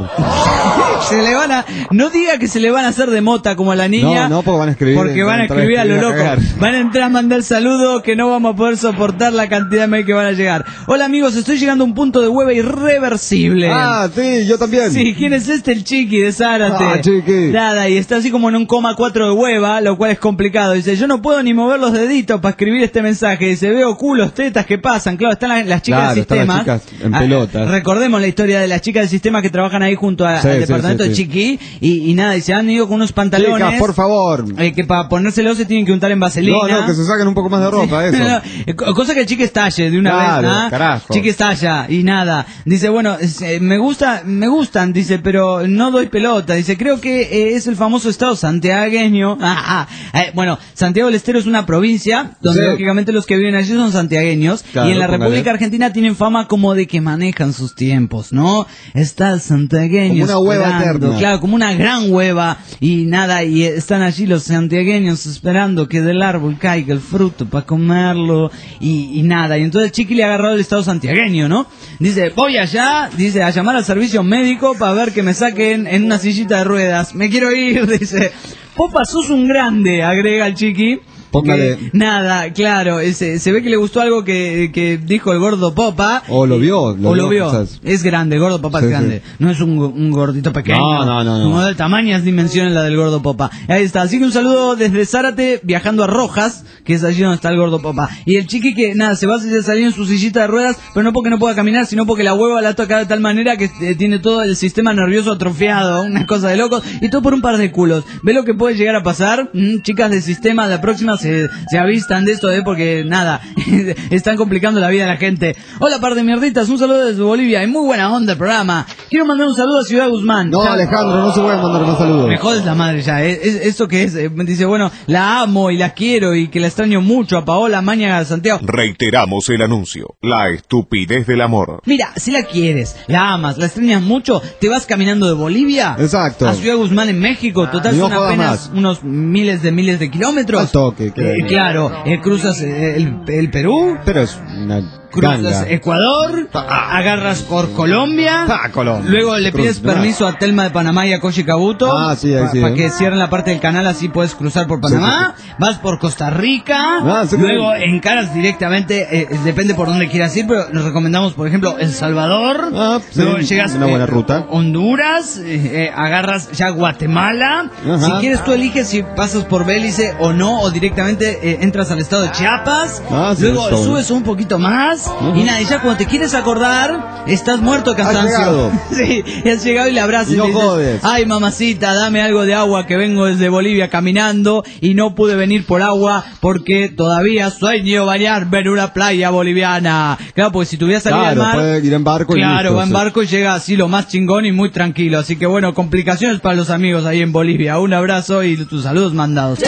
Se le van a... No diga que se le van a hacer de mota como a la niña. No, porque van a escribir. Porque van a escribir a lo loco. Van a entrar a mandar saludos que no vamos a poder soportar la cantidad de mail que van a llegar. Hola amigos, estoy llegando a un punto de hueva irreversible. Ah, sí, yo también. Sí, ¿quién es este? El Chiqui de Zárate. Ah, Chiqui. Nada, y está así como en un 1,4 de hueva, lo cual es complicado. Dice, yo no puedo ni mover los deditos para escribir este mensaje. Dice, veo culos, tetas que pasan. Claro, están las chicas del sistema. Están las chicas en pelotas. Recordemos la historia de las chicas del sistema que trabajan ahí junto al departamento de Chiqui. Y nada, y se han ido con unos pantalones. Chicas, por favor. Que para ponérselos se tienen que untar en vaselina. No, que se saquen un poco más de ropa, eso. Cosa que el Chiqui estalle de una vez. ¿Ah? Carajo. Chiqui estalla y nada. Dice, bueno, me gustan, dice, pero no doy pelota. Dice, creo que es el famoso estado santiagueño. Bueno, Santiago del Estero es una provincia donde lógicamente los que viven allí son santiagueños. Claro, y en la República Argentina tienen fama como de que manejan sus tiempos, ¿no? Está el santiagueño. Como una hueva eterna. Claro, como una gran hueva. Y nada, y están allí los santiagueños esperando que del árbol caiga el fruto para comerlo. Y nada, y entonces el Chiqui le ha agarrado el estado santiagueño, ¿no? Dice, voy allá, dice, a llamar al servicio médico para ver que me saquen en una sillita de ruedas. Me quiero ir, dice. Popa, sos un grande, agrega el Chiqui. Póngale. Nada, claro, se ve que le gustó algo que dijo el gordo Popa. O lo vio. Lo vio. Quizás. Es grande, el gordo Popa es grande. Sí. No es un gordito pequeño. No. Como de tamañas dimensiones la del gordo Popa. Ahí está. Así que un saludo desde Zárate, viajando a Rojas, que es allí donde está el gordo Popa. Y el Chiqui que, nada, se va a salir en su sillita de ruedas, pero no porque no pueda caminar, sino porque la hueva la toca de tal manera que tiene todo el sistema nervioso atrofiado. Una cosa de locos. Y todo por un par de culos. ¿Ve lo que puede llegar a pasar? Chicas del sistema, la próxima se avistan de esto, porque nada, están complicando la vida de la gente. Hola, par de mierditas, un saludo desde Bolivia, y muy buena onda el programa. Quiero mandar un saludo a Ciudad Guzmán. No, Alejandro, no se puede mandar más saludos. Me jodes la madre ya, ¿esto qué es? Dice, bueno, la amo y la quiero y que la extraño mucho a Paola Mañaga Santiago. Reiteramos el anuncio, la estupidez del amor. Mira, si la quieres, la amas, la extrañas mucho, te vas caminando de Bolivia. Exacto. A Ciudad Guzmán en México, total son apenas unos miles de kilómetros. Al toque, claro, cruzas el Perú. Pero es una cruzas Ecuador, agarras por Colombia, luego le pides permiso a Telma de Panamá y a Koshi Kabuto para que cierren la parte del canal, así puedes cruzar por Panamá, vas por Costa Rica, luego encaras directamente, depende por dónde quieras ir, pero nos recomendamos, por ejemplo, El Salvador, luego llegas una buena ruta. Honduras, agarras ya Guatemala, si quieres tú eliges si pasas por Belice o no, o directamente entras al estado de Chiapas, luego subes un poquito más, y nada, y ya cuando te quieres acordar, estás muerto de cansancio. Sí, has llegado y le abrazas y le dices, ay mamacita, dame algo de agua que vengo desde Bolivia caminando y no pude venir por agua porque todavía sueño bañarme en una playa boliviana. Claro, porque si tuviera salido al mar, puede ir en barco y claro, listo, va en barco y llega así lo más chingón y muy tranquilo. Así que bueno, complicaciones para los amigos ahí en Bolivia. Un abrazo y tus saludos mandados.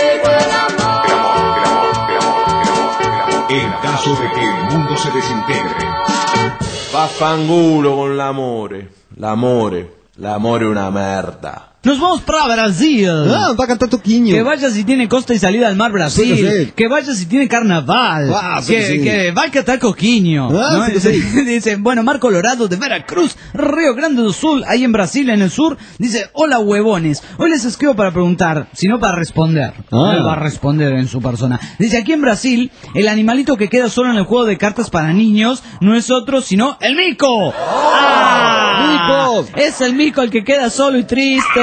En caso de que el mundo se desintegre. Vaffangulo con l'amore. L'amore è una merda. Nos vamos para Brasil. Va a cantar Toquinho. Que vaya si tiene costa y salida al mar Brasil. Sí. Que vaya si tiene carnaval. Que va a cantar Coquinho. ¿no? Dice, bueno, Mar Colorado de Veracruz, Río Grande do Sul, ahí en Brasil, en el sur. Dice, hola huevones. Hoy les escribo para preguntar, sino para responder. Él va a responder en su persona. Dice, aquí en Brasil, el animalito que queda solo en el juego de cartas para niños no es otro sino el mico. ¡Mico! Es el mico el que queda solo y triste.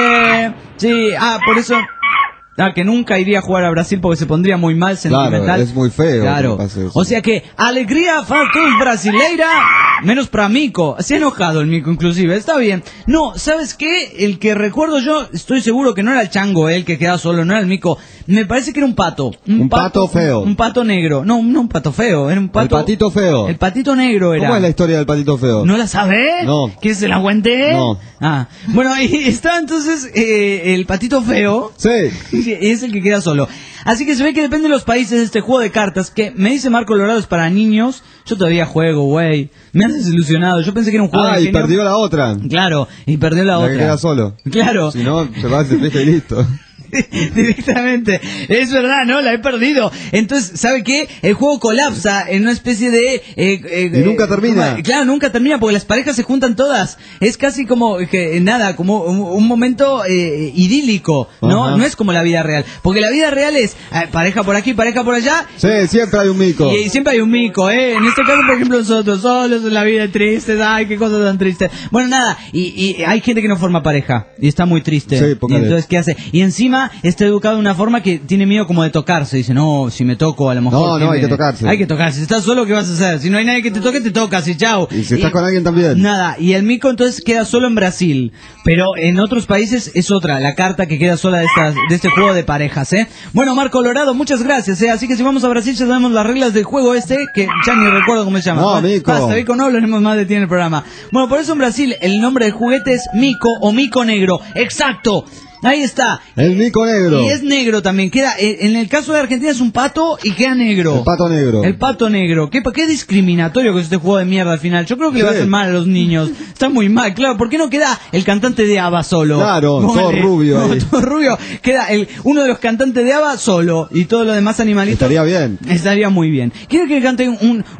Sí, por eso... que nunca iría a jugar a Brasil porque se pondría muy mal, sentimental. Claro, es muy feo. Claro. O sea que, alegría para todos brasileira, menos para Mico. Se ha enojado el Mico inclusive, está bien. No, ¿sabes qué? El que recuerdo yo, estoy seguro que no era el chango, el que quedaba solo, no era el Mico. Me parece que era un pato. Un pato feo. Un pato negro. No un pato feo, era un pato... El patito feo. El patito negro era. ¿Cómo es la historia del patito feo? ¿No la sabe? No. ¿Quieres se la cuente? No. Bueno, ahí está entonces el patito feo. Sí. Es el que queda solo. Así que se ve que depende de los países de este juego de cartas, que me dice Mar Colorado es para niños. Yo todavía juego, güey. Me has desilusionado. Yo pensé que era un juego de y perdió la otra. Claro, y perdió la otra. Que queda solo. Claro. Si no, se va a hacer fiesta y listo. Directamente, es verdad, ¿no? La he perdido. Entonces, ¿sabe qué? El juego colapsa en una especie de... y nunca termina. Claro, nunca termina porque las parejas se juntan todas. Es casi como que nada, como un momento idílico, ¿no? Ajá. No es como la vida real. Porque la vida real es pareja por aquí, pareja por allá. Sí, siempre hay un mico. Y siempre hay un mico, ¿eh? En este caso, por ejemplo, nosotros solos en la vida tristes. Ay, qué cosas tan tristes. Bueno, nada, y hay gente que no forma pareja y está muy triste. Sí, y entonces, ¿qué hace? Y encima está educado de una forma que tiene miedo como de tocarse. Dice, no, si me toco a lo mejor... No, hay que tocarse. Hay que tocarse. Si estás solo, ¿qué vas a hacer? Si no hay nadie que te toque, te tocas y chao. Y si estás con alguien también. Nada, y el mico entonces queda solo en Brasil. Pero en otros países es otra, la carta que queda sola de este juego de parejas, ¿eh? Bueno, Mar Colorado, muchas gracias, ¿eh? Así que si vamos a Brasil ya sabemos las reglas del juego que ya ni recuerdo cómo se llama. No, mico. Basta, mico, no hablaremos más de ti en el programa. Bueno, por eso en Brasil el nombre del juguete es mico o mico negro. ¡Exacto! Ahí está. El mico negro. Y es negro también. Queda, en el caso de Argentina es un pato y queda negro. El pato negro. El pato negro. Qué discriminatorio que es este juego de mierda al final. Yo creo que le va a hacer mal a los niños. Está muy mal, claro. ¿Por qué no queda el cantante de ABBA solo? Claro, todo rubio ahí. Todo rubio. Queda uno de los cantantes de ABBA solo. Y todos los demás animalitos. Estaría bien. Estaría muy bien. ¿Quiere que cante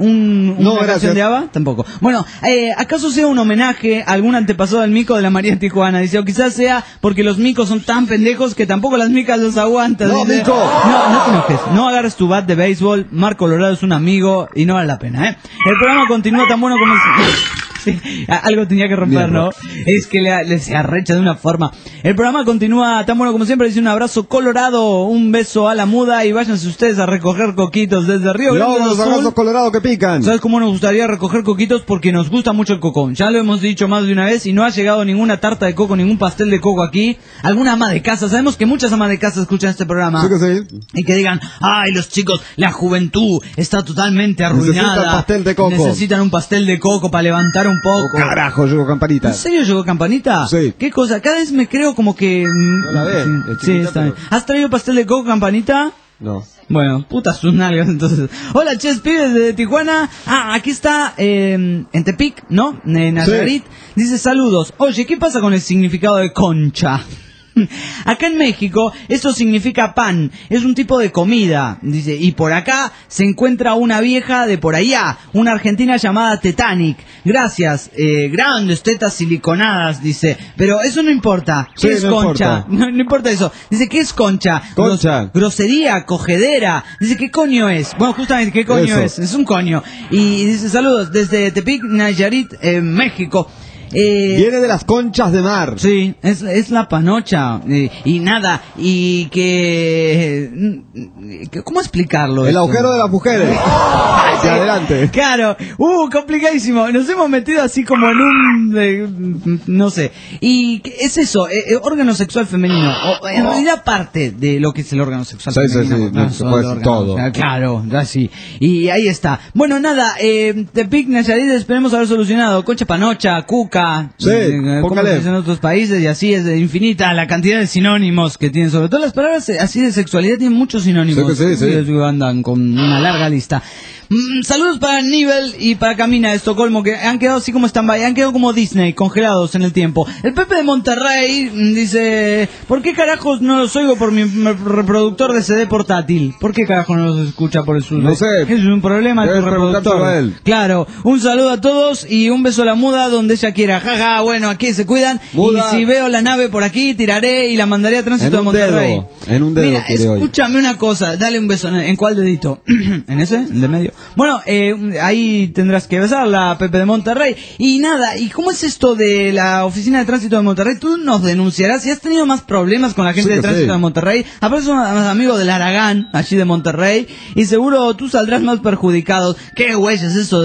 una canción de ABBA? Tampoco. Bueno, ¿acaso sea un homenaje a algún antepasado del mico de la María Tijuana? Dice, o quizás sea porque los micos son tan pendejos que tampoco las micas los aguantan. No, dice, mico. No te enojes. No agarres tu bat de béisbol. Mar Colorado es un amigo y no vale la pena, ¿eh? El programa continúa tan bueno como... Sí, algo tenía que romper, ¿no? Es que le se arrecha de una forma. El programa continúa tan bueno como siempre. Dice un abrazo colorado, un beso a la muda y váyanse ustedes a recoger coquitos desde Río Grande do Los Sul. abrazos colorados que pican. ¿Sabes cómo nos gustaría recoger coquitos? Porque nos gusta mucho el coco. Ya lo hemos dicho más de una vez y no ha llegado ninguna tarta de coco, ningún pastel de coco aquí. Alguna ama de casa. Sabemos que muchas amas de casa escuchan este programa. Sí que sí. Y que digan, ay, los chicos, la juventud está totalmente arruinada. Necesitan pastel de coco. Necesitan un pastel de coco para levantar un poco. Carajo, llegó Campanita. ¿En serio llegó Campanita? Sí. ¿Qué cosa? Cada vez me creo como que... No la ves. Sí, está bien. ¿Has traído pastel de coco, Campanita? No. Bueno, putas sus nalgas entonces. Hola, ches, pibes de Tijuana. Aquí está en Tepic, ¿no? En Nayarit. Sí. Dice, saludos. Oye, ¿qué pasa con el significado de concha? Acá en México esto significa pan, es un tipo de comida, dice, y por acá se encuentra una vieja de por allá, una argentina llamada Titanic. Gracias, grandes tetas siliconadas, dice, pero eso no importa. ¿Qué es concha? No importa eso. Dice, ¿qué es concha? Concha. Grosería, cogedera. Dice, ¿qué coño es? Bueno, justamente, ¿qué coño es? Es un coño. Y dice, saludos desde Tepic, Nayarit, México. Viene de las conchas de mar. Sí, es la panocha. Y nada, y que... ¿Cómo explicarlo? El esto? agujero de las mujeres. Hacia adelante. Claro. Complicadísimo. Nos hemos metido así como en un... no sé. Y es eso, órgano sexual femenino. O, en realidad parte de lo que es el órgano sexual femenino. Sí, no, todo. Claro, así. Y ahí está. Bueno, nada, Tepic, Nayarit, esperemos haber solucionado. Concha, panocha, cuca. Sí, póngale. En otros países y así es infinita la cantidad de sinónimos que tienen, sobre todo las palabras así de sexualidad tienen muchos sinónimos. Sí. Andan con una larga lista. Saludos para Nivel y para Camina de Estocolmo, que han quedado así como stand-by, han quedado como Disney, congelados en el tiempo. El Pepe de Monterrey dice, ¿por qué carajos no los oigo por mi reproductor de CD portátil? ¿Por qué carajos no los escucha por eso? No sé. Es un problema de tu reproductor. Claro, un saludo a todos y un beso a la muda donde ella quiera. Jaja, bueno, aquí se cuidan. Muda. Y si veo la nave por aquí, tiraré y la mandaré a Tránsito de Monterrey. En un dedo. Mira, escúchame una cosa, dale un beso. ¿En cuál dedito? ¿En ese? ¿En de medio? Bueno, ahí tendrás que besarla, Pepe de Monterrey. Y nada, ¿y cómo es esto de la oficina de Tránsito de Monterrey? Tú nos denunciarás si has tenido más problemas con la gente de Tránsito de Monterrey. Aparte son amigos del Aragán, allí de Monterrey, y seguro tú saldrás más perjudicado. ¿Qué güey es eso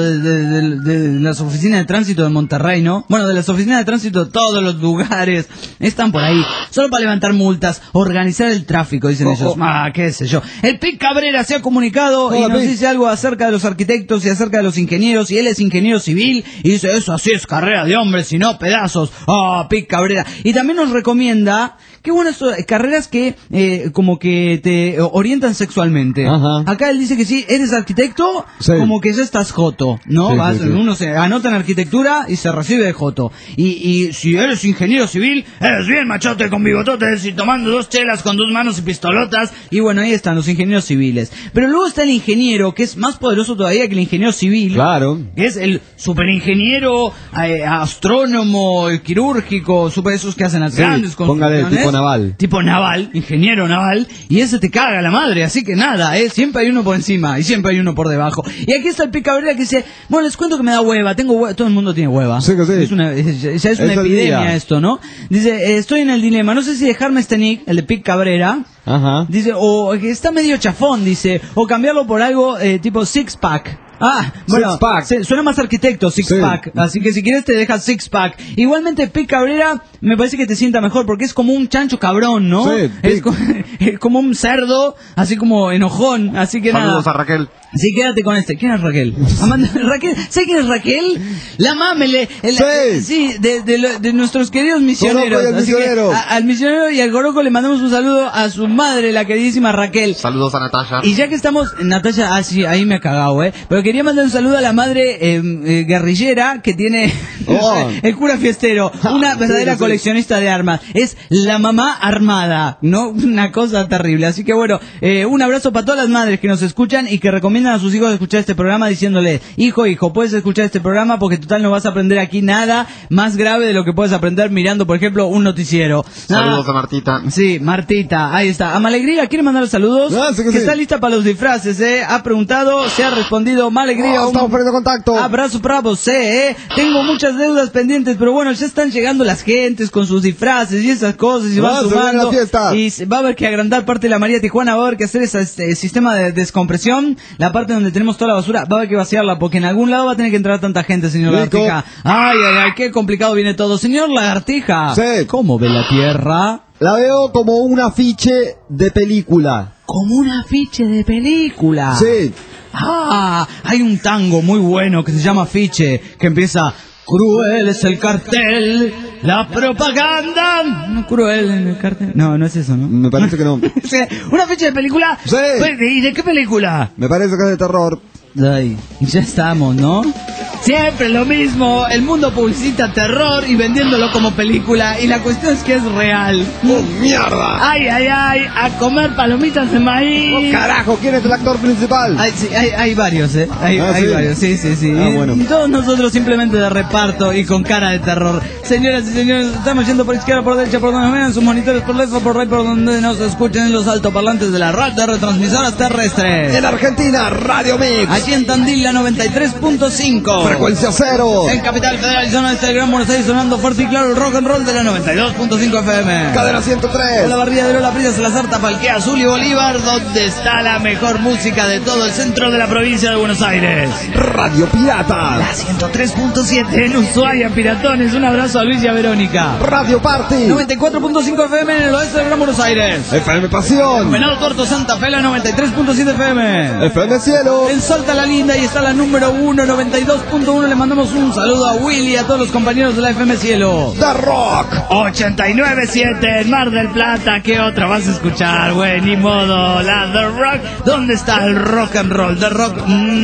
de las oficinas de Tránsito de Monterrey, no? Bueno, de las oficinas de tránsito de todos los lugares están por ahí, solo para levantar multas, organizar el tráfico, dicen ellos. Qué sé yo. El Pic Cabrera se ha comunicado y nos dice algo acerca de los arquitectos y acerca de los ingenieros, y él es ingeniero civil, y dice, eso así es carrera de hombres y no pedazos. Pic Cabrera. Y también nos recomienda, qué bueno esto, carreras que como que te orientan sexualmente. Ajá. Acá él dice que si eres arquitecto, como que ya estás joto, ¿no? Uno se anota en arquitectura y se recibe de joto. Y si eres ingeniero civil, eres bien machote con bigototes y tomando 2 chelas con 2 manos y pistolotas. Y bueno, ahí están los ingenieros civiles. Pero luego está el ingeniero, que es más poderoso todavía que el ingeniero civil. Claro. Que es el superingeniero, astrónomo, quirúrgico, esos que hacen las grandes construcciones. Póngale tipo naval. Tipo naval, ingeniero naval. Y ese te caga la madre, así que nada, siempre hay uno por encima y siempre hay uno por debajo. Y aquí está el Pic Cabrera que dice, bueno, les cuento que me da hueva, tengo hueva, todo el mundo tiene hueva. Sí, que sí. Es una epidemia esto, ¿no? Dice, estoy en el dilema, no sé si dejarme este nick, el de Pic Cabrera. Ajá. Dice, o que está medio chafón, dice, o cambiarlo por algo tipo Six Pack. Bueno, suena más arquitecto, Six Pack. Así que si quieres te dejas Six Pack. Igualmente Pic Cabrera me parece que te sienta mejor porque es como un chancho cabrón, ¿no? Sí, es como un cerdo, así como enojón. Así que saludos nada. a Raquel. Sí, quédate con este. ¿Quién es Raquel? Raquel, ¿sabes quién es Raquel? La mame, de nuestros queridos misioneros. Así que al misionero y al Goroco le mandamos un saludo a su madre, la queridísima Raquel. Saludos a Natalia. Y ya que estamos, Natalia, sí, ahí me ha cagado, pero quería mandar un saludo a la madre guerrillera que tiene el cura fiestero, una verdadera coleccionista de armas. Es la mamá armada, ¿no? Una cosa terrible. Así que bueno, un abrazo para todas las madres que nos escuchan y que recomiendan a sus hijos escuchar este programa diciéndole, hijo, puedes escuchar este programa porque total no vas a aprender aquí nada más grave de lo que puedes aprender mirando, por ejemplo, un noticiero. Saludos a Martita. Sí, Martita, ahí está. Amalegría, ¿quiere mandar saludos? Sí, que está lista para los disfraces, ha preguntado, se ha respondido. Malegría, estamos perdiendo contacto. Abrazo para vos, tengo muchas deudas pendientes, pero bueno, ya están llegando las gentes con sus disfraces y esas cosas y van sumando. Y va a haber que agrandar parte de la María Tijuana, va a haber que hacer ese sistema de descompresión, la parte donde tenemos toda la basura, va a haber que vaciarla porque en algún lado va a tener que entrar tanta gente, señor Lagartija. Ay, qué complicado viene todo. Señor Lagartija, ¿cómo ve la Tierra? La veo como un afiche de película. Como un afiche de película. Sí. Hay un tango muy bueno que se llama Afiche, que empieza: cruel es el cartel, la propaganda. No, cruel en el cartel. No, no es eso, ¿no? Me parece que no. ¿Una ficha de película? Sí. ¿Y de qué película? Me parece que es de terror. Ay, ya estamos, ¿no? Siempre lo mismo, el mundo publicita terror y vendiéndolo como película, y la cuestión es que es real. ¡Oh, mierda! ¡Ay, a comer palomitas de maíz! ¡Oh, carajo! ¿Quién es el actor principal? Hay varios, Hay varios, sí. Bueno. Y todos nosotros simplemente de reparto y con cara de terror. Señoras y señores, estamos yendo por izquierda, por derecha, por donde nos ven, sus monitores, por left, por right, por donde nos escuchen en los altoparlantes de la red de retransmisoras terrestres. En Argentina, Radio Mix. Aquí en Tandil, la 93.5. Frecuencia cero. En Capital Federal y zona este del Gran Buenos Aires, sonando fuerte y claro el rock and roll de la 92.5 FM. Cadena 103. La barría de Lola Prida, Salazar, Tapalquea, Azul y Bolívar, donde está la mejor música de todo el centro de la provincia de Buenos Aires. Radio Pirata. La 103.7 en Ushuaia, Piratones. Un abrazo a Luis y a Verónica. Radio Party. 94.5 FM en el oeste del Gran Buenos Aires. FM Pasión. Venado Corto, Santa Fe, la 93.7 FM. FM Cielo. En Salta la Linda y está la número 1, 92.5 89.1 le mandamos un saludo a Willy y a todos los compañeros de la FM Cielo. The Rock 89.7 en Mar del Plata. ¿Qué otra vas a escuchar, güey? Ni modo. La The Rock. ¿Dónde está el rock and roll? The Rock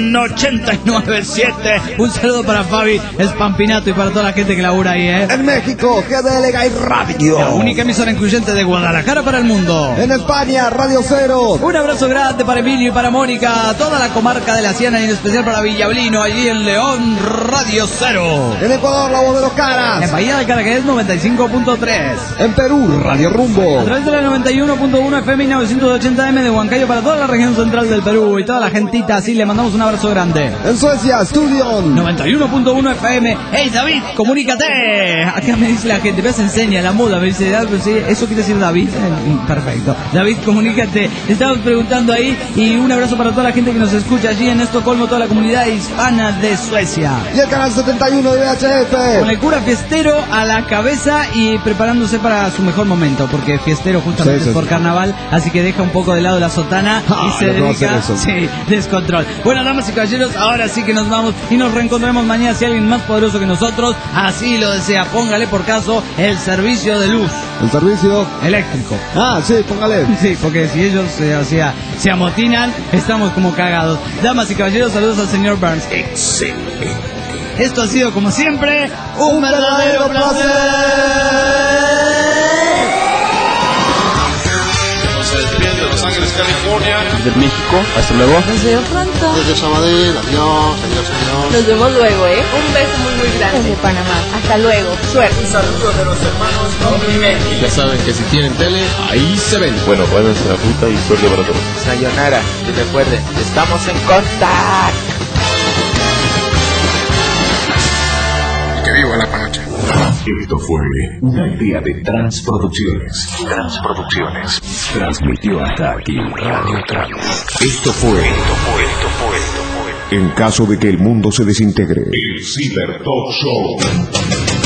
89.7. Un saludo para Fabi Spampinato y para toda la gente que labura ahí, En México, GDL Gay Radio. La única emisora incluyente de Guadalajara para el mundo. En España, Radio Cero. Un abrazo grande para Emilio y para Mónica, toda la comarca de la Sierra y en especial para Villablino, allí en León, Radio Cero. En Ecuador, La Voz de los Caras. En Bahía de Caracas, 95.3. En Perú, Radio Rumbo. A través de la 91.1 FM y 980M de Huancayo para toda la región central del Perú y toda la gentita, así le mandamos un abrazo grande. En Suecia, Studion 91.1 FM. ¡Hey David, comunícate! Acá me dice la gente, se enseña la moda, me dice, ¿sí? ¿Eso quiere decir David? Perfecto. David, comunícate. Estamos preguntando ahí y un abrazo para toda la gente que nos escucha allí en Estocolmo, toda la comunidad hispana de Suecia. Y el canal 71 de VHF. Con el cura fiestero a la cabeza y preparándose para su mejor momento, porque fiestero justamente es por carnaval, así que deja un poco de lado la sotana y se dedica, descontrol. Bueno, damas y caballeros, ahora sí que nos vamos y nos reencontraremos mañana si alguien más poderoso que nosotros así lo desea. Póngale por caso el servicio de luz. El servicio eléctrico. Sí, póngale. Sí, porque si ellos se amotinan, estamos como cagados. Damas y caballeros, saludos al señor Burns. Excelente. Esto ha sido, como siempre, un verdadero placer. Se despiden de Los Ángeles, California. Desde México, hasta luego. Nos vemos pronto. Desde Sabadell, adiós, señor. Nos vemos luego, Un beso muy grande. Desde Panamá. Hasta luego. Suerte. Un saludo de los hermanos Domínguez. Ya saben que si tienen tele, ahí se ven. Bueno, váyanse a la puta y suerte para todos. Sayonara, y recuerden, estamos en contacto. Que viva la panocha. Esto fue una idea de Transproducciones. Transmitió hasta aquí Radio Trans. Esto fue. En caso de que el mundo se desintegre, el Cyber Talk Show.